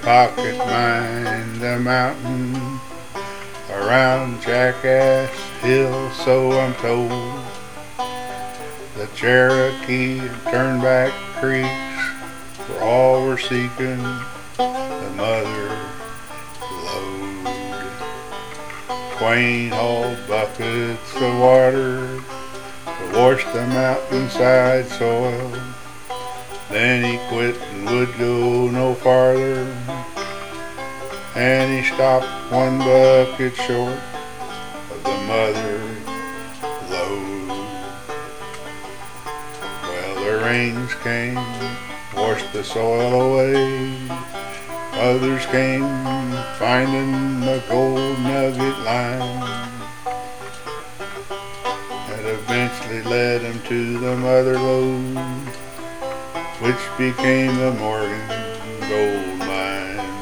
pocket mine the mountain around Jackass Hill, so I'm told. The Cherokee and Turnback Creeks for all were seeking the mother lode. Twain hauled buckets of water to wash the mountainside soil. Then he quit and would go no farther, and he stopped one bucket short of the mother lode. Well, the rains came, washed the soil away. Others came, finding the gold nugget line that eventually led them to the mother lode, which became the Morgan gold mine.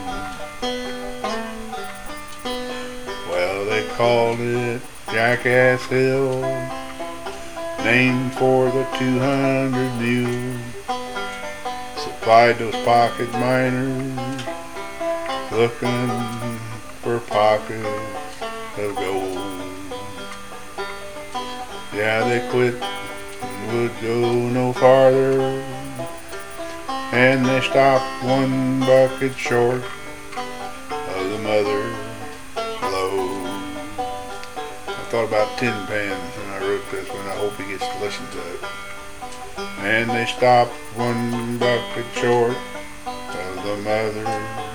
Well, they called it Jackass Hill, named for the 200 mules, supplied those pocket miners looking for pockets of gold. Yeah, they quit and would go no farther, and they stopped one bucket short of the mother lode. I thought about Tin Pans when I wrote this one. I hope he gets to listen to it. And they stopped one bucket short of the mother